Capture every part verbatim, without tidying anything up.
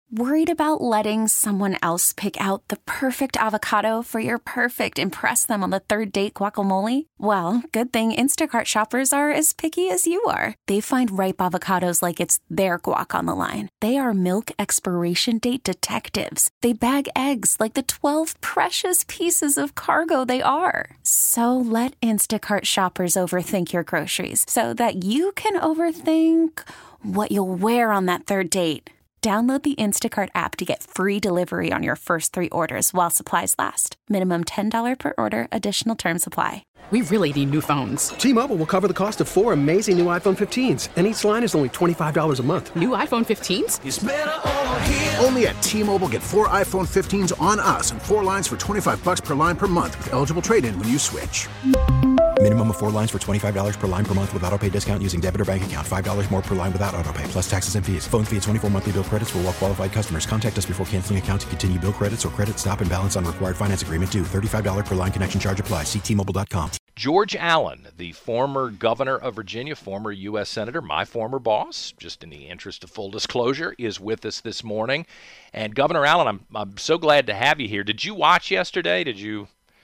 Worried about letting someone else pick out the perfect avocado for your perfect impress them on the third date guacamole? Well, good thing Instacart shoppers are as picky as you are. They find ripe avocados like it's their guac on the line. They are milk expiration date detectives. They bag eggs like the twelve precious pieces of cargo they are. So let Instacart shoppers overthink your groceries so that you can overthink what you'll wear on that third date. Download the Instacart app to get free delivery on your first three orders while supplies last. Minimum ten dollars per order. Additional terms apply. We really need new phones. T-Mobile will cover the cost of four amazing new iPhone fifteens, and each line is only twenty-five dollars a month. New iPhone fifteens? It's better over here. Only at T-Mobile, get four iPhone fifteens on us and four lines for twenty-five dollars per line per month with eligible trade-in when you switch. Minimum of four lines for twenty-five dollars per line per month with autopay discount using debit or bank account. five dollars more per line without autopay, plus taxes and fees. Phone fee at twenty-four monthly bill credits for well-qualified customers. Contact us before canceling account to continue bill credits or credit stop and balance on required finance agreement due. thirty-five dollars per line connection charge applies. See T Mobile dot com. George Allen, the former governor of Virginia, former U S Senator, my former boss, just in the interest of full disclosure, is with us this morning. And Governor Allen, I'm I'm so glad to have you here. Did you watch yesterday? Did you?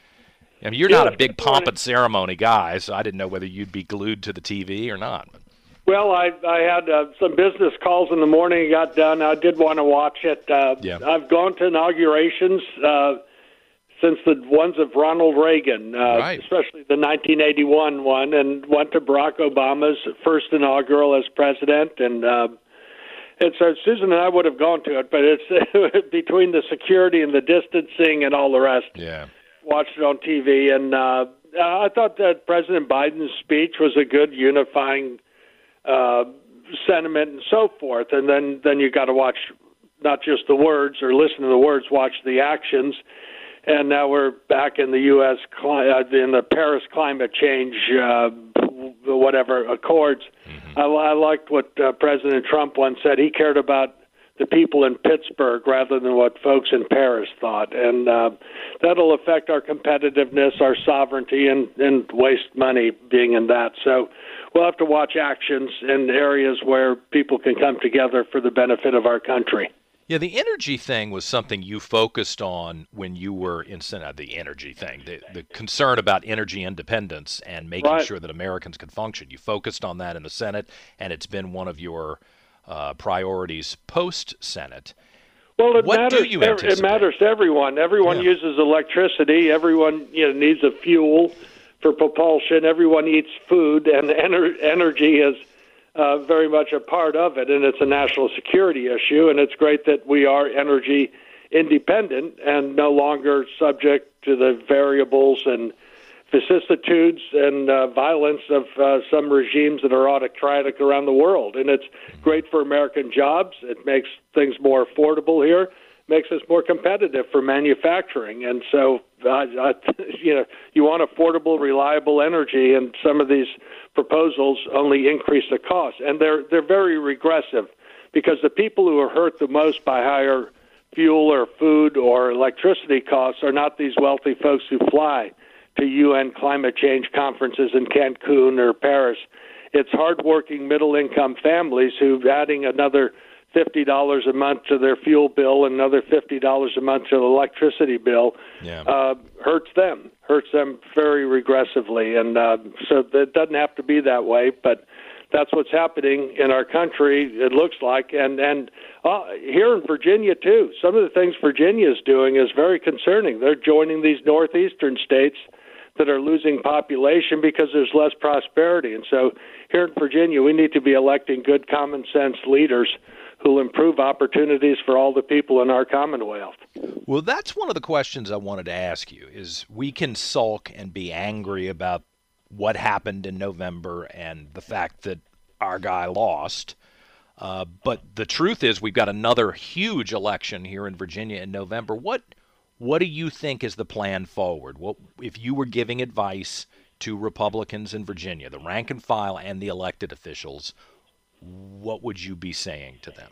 I mean, you're yeah, not a big pomp and ceremony guy, so I didn't know whether you'd be glued to the T V or not. Well, I I had uh, some business calls in the morning, got done. I did want to watch it. Uh, yeah. I've gone to inaugurations uh, since the ones of Ronald Reagan, uh, right. especially the nineteen eighty-one one, and went to Barack Obama's first inaugural as president. And uh, and so Susan and I would have gone to it, but it's between the security and the distancing and all the rest. Yeah. Watched it on T V, and uh, I thought that President Biden's speech was a good unifying uh, sentiment and so forth. And then, then you got to watch not just the words or listen to the words, watch the actions. And now we're back in the U S cli- uh, in the Paris climate change, uh, whatever accords. Mm-hmm. I, I liked what uh, President Trump once said. He cared about the people in Pittsburgh rather than what folks in Paris thought. And uh, that'll affect our competitiveness, our sovereignty, and, and waste money being in that. So we'll have to watch actions in areas where people can come together for the benefit of our country. Yeah, the energy thing was something you focused on when you were in Senate. The energy thing, the, the concern about energy independence and making right. sure that Americans could function. You focused on that in the Senate, and it's been one of your Uh, priorities post-Senate. Well, it what matters. do you it anticipate? matters to everyone. Everyone yeah. uses electricity. Everyone you know, needs a fuel for propulsion. Everyone eats food, and ener- energy is uh, very much a part of it. And it's a national security issue. And it's great that we are energy independent and no longer subject to the variables and vicissitudes and uh, violence of uh, some regimes that are autocratic around the world. And it's great for American jobs. It makes things more affordable here, makes us more competitive for manufacturing. And so, uh, I, you know, you want affordable, reliable energy, and some of these proposals only increase the cost. And they're they're very regressive because the people who are hurt the most by higher fuel or food or electricity costs are not these wealthy folks who fly to U N climate change conferences in Cancun or Paris. It's hardworking middle-income families who, adding another fifty dollars a month to their fuel bill and another fifty dollars a month to the electricity bill, yeah. uh, hurts them, hurts them very regressively. And uh, so it doesn't have to be that way, but that's what's happening in our country, it looks like. And, and uh, here in Virginia, too, some of the things Virginia is doing is very concerning. They're joining these northeastern states that are losing population because there's less prosperity. And so here in Virginia, we need to be electing good common sense leaders who'll improve opportunities for all the people in our Commonwealth. Well, that's one of the questions I wanted to ask you, is we can sulk and be angry about what happened in November and the fact that our guy lost. Uh, but the truth is we've got another huge election here in Virginia in November. What What do you think is the plan forward? What if you were giving advice to Republicans in Virginia, the rank and file and the elected officials, what would you be saying to them?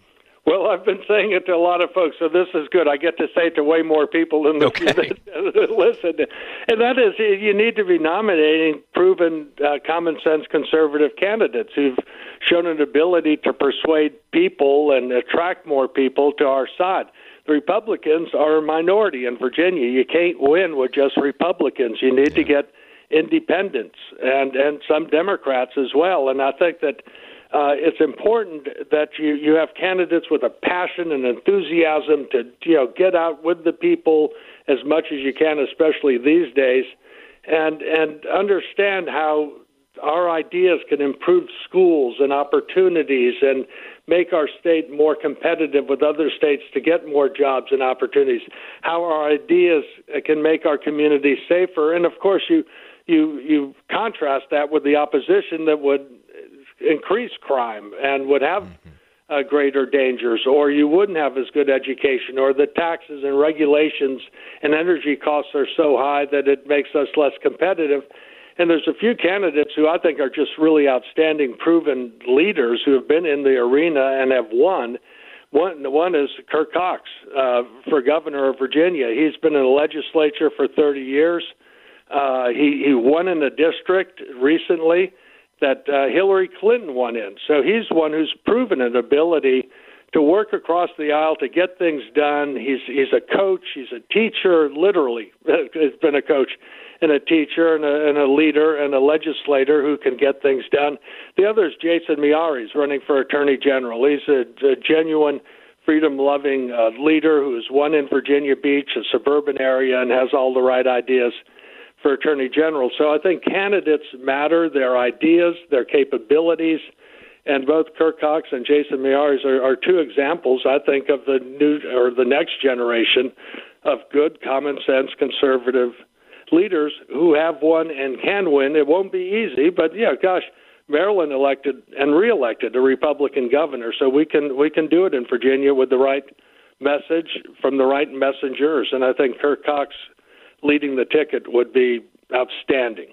Well, I've been saying it to a lot of folks, so this is good. I get to say it to way more people than the okay. that listen. And that is, you need to be nominating proven, uh, common-sense conservative candidates who've shown an ability to persuade people and attract more people to our side. The Republicans are a minority in Virginia. You can't win with just Republicans. You need yeah. to get independents and, and some Democrats as well. And I think that Uh, it's important that you, you have candidates with a passion and enthusiasm to, you know, get out with the people as much as you can, especially these days, and and understand how our ideas can improve schools and opportunities and make our state more competitive with other states to get more jobs and opportunities, how our ideas can make our communities safer. And, of course, you you you contrast that with the opposition that would increase crime and would have uh, greater dangers, or you wouldn't have as good education, or the taxes and regulations and energy costs are so high that it makes us less competitive. And there's a few candidates who I think are just really outstanding, proven leaders who have been in the arena and have won. One, one is Kirk Cox uh, for governor of Virginia. He's been in the legislature for thirty years. Uh, he, he won in a district recently that uh, Hillary Clinton won in. So he's one who's proven an ability to work across the aisle to get things done. He's he's a coach. He's a teacher, literally. He's been a coach and a teacher and a, and a leader and a legislator who can get things done. The other is Jason Miyares. He's running for Attorney General. He's a, a genuine freedom-loving uh, leader who's won in Virginia Beach, a suburban area, and has all the right ideas for Attorney General. So I think candidates matter, their ideas, their capabilities, and both Kirk Cox and Jason Miyares are, are two examples, I think, of the new or the next generation of good, common sense, conservative leaders who have won and can win. It won't be easy, but yeah, gosh, Maryland elected and reelected a Republican governor, so we can we can do it in Virginia with the right message from the right messengers, and I think Kirk Cox leading the ticket would be outstanding.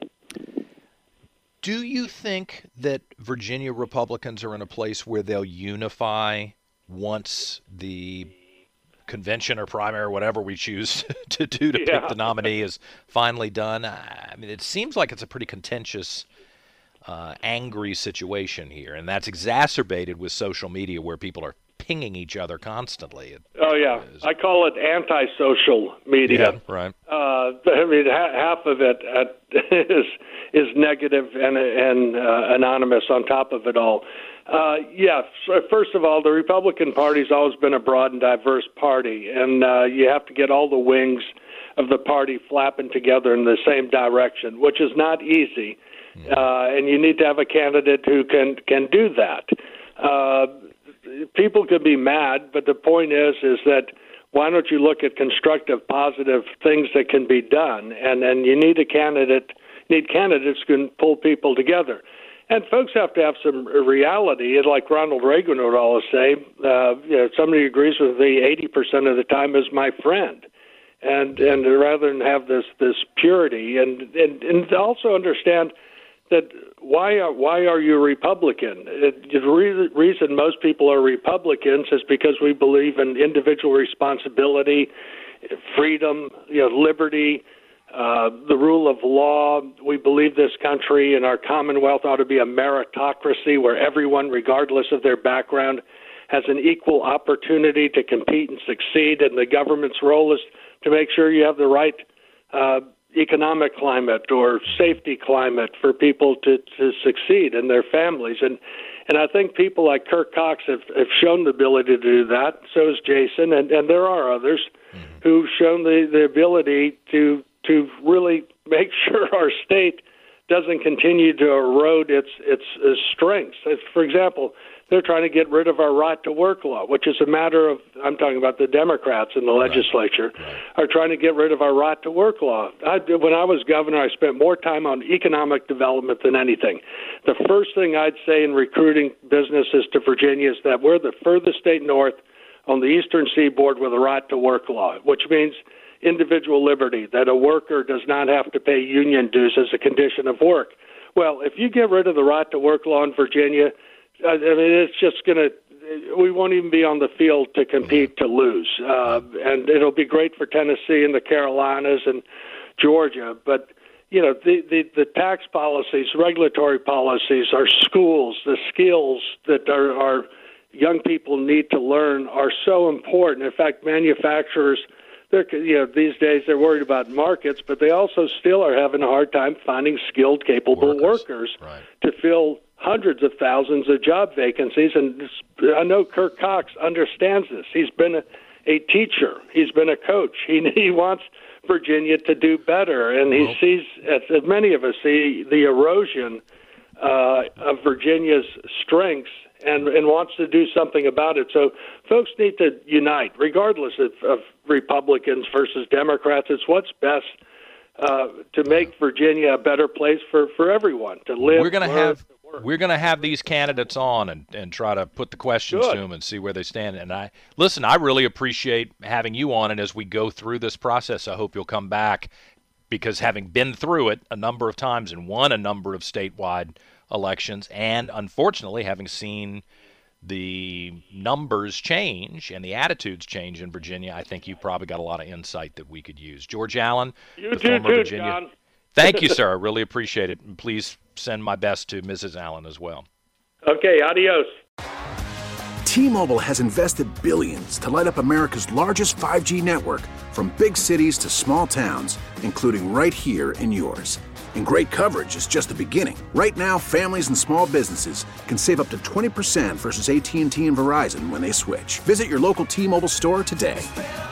Do you think that Virginia Republicans are in a place where they'll unify once the convention or primary or whatever we choose to do to yeah. pick the nominee is finally done? I mean, it seems like it's a pretty contentious, uh, angry situation here, and that's exacerbated with social media where people are pinging each other constantly. Oh, yeah. I call it anti-social media. Yeah, right. Uh, I mean, ha- half of it uh, is is negative and, and uh, anonymous on top of it all. Uh, yeah, so first of all, the Republican Party's always been a broad and diverse party, and uh, you have to get all the wings of the party flapping together in the same direction, which is not easy. Mm. Uh, and you need to have a candidate who can, can do that. Uh, People could be mad, but the point is, is that why don't you look at constructive, positive things that can be done? And and you need a candidate, need candidates who can pull people together. And folks have to have some reality. And like Ronald Reagan would always say, uh, you know, somebody who agrees with me eighty percent of the time is my friend. And and rather than have this this purity, and and, and also understand that why are, why are you Republican? It, the re- reason most people are Republicans is because we believe in individual responsibility, freedom, you know, liberty, uh, the rule of law. We believe this country and our Commonwealth ought to be a meritocracy where everyone, regardless of their background, has an equal opportunity to compete and succeed, and the government's role is to make sure you have the right uh, economic climate or safety climate for people to, to succeed and their families. And and I think people like Kirk Cox have, have shown the ability to do that. So has Jason, and, and there are others mm-hmm. who've shown the, the ability to to really make sure our state doesn't continue to erode its its, its strengths. For example, they're trying to get rid of our right to work law, which is a matter of, I'm talking about the Democrats in the right. legislature, right. are trying to get rid of our right to work law. I, when I was governor, I spent more time on economic development than anything. The first thing I'd say in recruiting businesses to Virginia is that we're the furthest state north on the eastern seaboard with a right to work law, which means individual liberty, that a worker does not have to pay union dues as a condition of work. Well, if you get rid of the right to work law in Virginia, I mean, it's just going to we won't even be on the field to compete to lose. Uh, and it'll be great for Tennessee and the Carolinas and Georgia. But, you know, the, the, the tax policies, regulatory policies, our schools, the skills that our, our young people need to learn are so important. In fact, manufacturers, they're, you know, these days they're worried about markets, but they also still are having a hard time finding skilled, capable workers, workers right. to fill hundreds of thousands of job vacancies. And I know Kirk Cox understands this. He's been a, a teacher. He's been a coach. He, he wants Virginia to do better, and he well, sees, as, as many of us see, the erosion uh, of Virginia's strengths and, and wants to do something about it. So folks need to unite, regardless of, of Republicans versus Democrats. It's what's best uh, to make Virginia a better place for, for everyone to live. We're going to have work. we're going to have these candidates on and, and try to put the questions Good. to them and see where they stand. And I listen, I really appreciate having you on, and as we go through this process, I hope you'll come back, because having been through it a number of times and won a number of statewide elections, and unfortunately having seen the numbers change and the attitudes change in Virginia, I think you probably got a lot of insight that we could use. George Allen, you the do former too, Virginia. John. Thank you, sir. I really appreciate it. And please send my best to Missus Allen as well. Okay, adios. T-Mobile has invested billions to light up America's largest five G network, from big cities to small towns, including right here in yours. And great coverage is just the beginning. Right now, families and small businesses can save up to twenty percent versus A T and T and Verizon when they switch. Visit your local T-Mobile store today.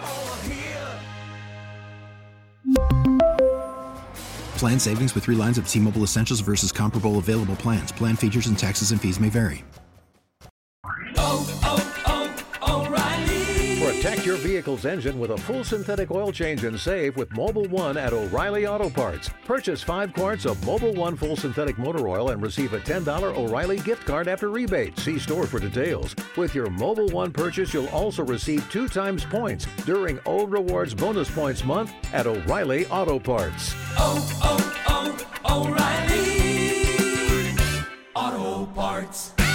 Plan savings with three lines of T-Mobile Essentials versus comparable available plans. Plan features and taxes and fees may vary. Oh, oh, oh, O'Reilly. Protect your vehicle's engine with a full synthetic oil change and save with Mobil one at O'Reilly Auto Parts. Purchase five quarts of Mobil one full synthetic motor oil and receive a ten dollars O'Reilly gift card after rebate. See store for details. With your Mobil one purchase, you'll also receive two times points during O Rewards Bonus Points Month at O'Reilly Auto Parts. Oh, oh, oh, O'Reilly Auto Parts.